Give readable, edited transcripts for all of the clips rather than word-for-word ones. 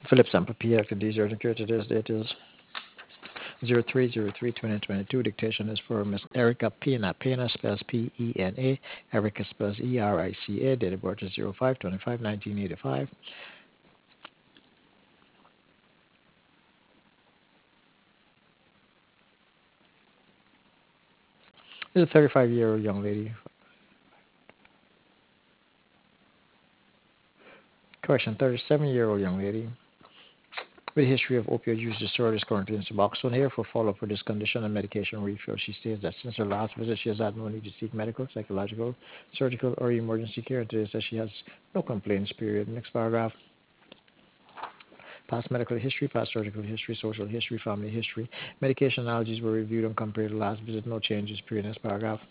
Phillips and Papilla, these are the today's date is 03/03/2022. Dictation is for Miss Erica Pena. Pena spells Pena. Erica spells Erica. Date of birth is 05/25/1985. This is a 35-year-old young lady. Correction, 37-year-old young lady with a history of opioid use disorders currently in Suboxone. Here for follow-up for this condition and medication refill. She states that since her last visit, she has had no need to seek medical, psychological, surgical, or emergency care. Today says she has no complaints, period. Next paragraph. Past medical history, past surgical history, social history, family history. Medication allergies were reviewed and compared to last visit. No changes, period. Next paragraph.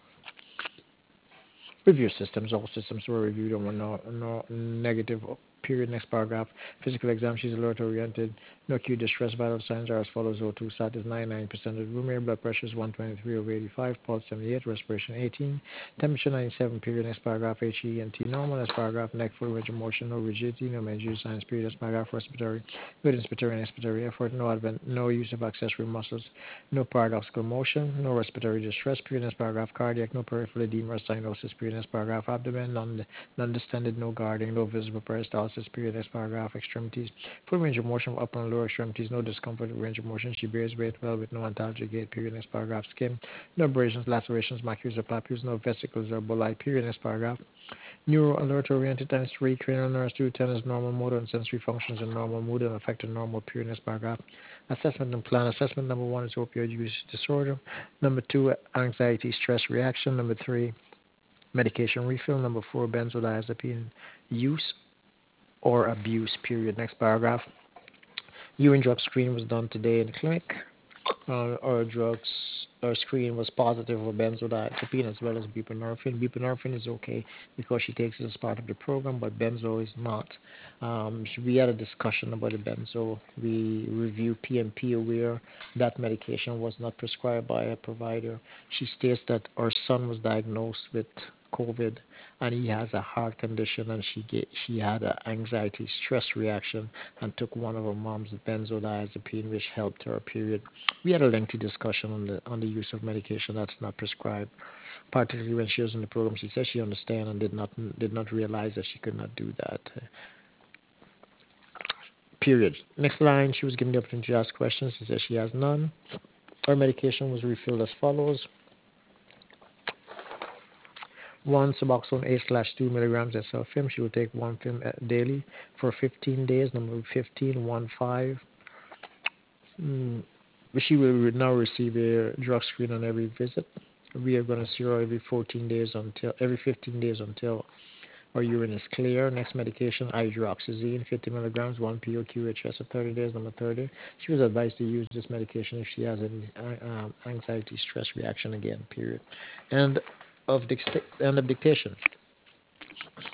Review systems. All systems were reviewed and were no negative. Period. Next paragraph. Physical exam. She's alert oriented. No acute distress. Vital signs are as follows. O2 sat is 99% of room air. Blood pressure is 123 over 85. Pulse 78. Respiration 18. Temperature 97. Period. Next paragraph. HENT normal. Next paragraph. Neck full range of motion. No rigidity. No major signs. Period. Next paragraph. Respiratory. Good inspiratory and expiratory effort. No use of accessory muscles. No paradoxical motion, no respiratory distress, period. Paragraph. Cardiac, no peripheral edema or cyanosis, period. Paragraph. Abdomen, non-distended, no guarding, no visible peristalsis, period. Paragraph. Extremities, full range of motion of upper and lower extremities, no discomfort with range of motion. She bears weight well with no antalgic gait, period. Paragraph. Skin, no abrasions, lacerations, macules or papules, no vesicles or bulli, period. Paragraph. Neuro alert oriented times 3, cranial nerves 2, tennis, normal motor and sensory functions in normal mood and affected normal, period. Paragraph. Assessment and plan. Assessment number 1 is opioid use disorder. Number 2, anxiety stress reaction. Number 3, medication refill. Number 4, benzodiazepine use or abuse, period. Next paragraph. Urine drug screen was done today in the clinic. Our drugs our screen was positive for benzodiazepine as well as buprenorphine. Buprenorphine is okay because she takes it as part of the program, but benzo is not. We had a discussion about the benzo. We reviewed PMP aware that medication was not prescribed by a provider. She states that her son was diagnosed with COVID and he has a heart condition and she had an anxiety stress reaction and took one of her mom's benzodiazepine which helped her period. We had a lengthy discussion on the use of medication that's not prescribed. Particularly when she was in the program, she said she understand and did not realize that she could not do that. Period. Next line, she was given the opportunity to ask questions. She says she has none. Her medication was refilled as follows: one Suboxone 8/2 milligrams SL-film. She will take one film daily for 15 days. Number 15, 1/5. Mm, she will now receive a drug screen on every visit. We are going to see her every 15 days until our urine is clear. Next medication, hydroxyzine, 50 milligrams, 1 POQHS for 30 days. Number 30. She was advised to use this medication if she has any anxiety stress reaction again. Period. And of dictation.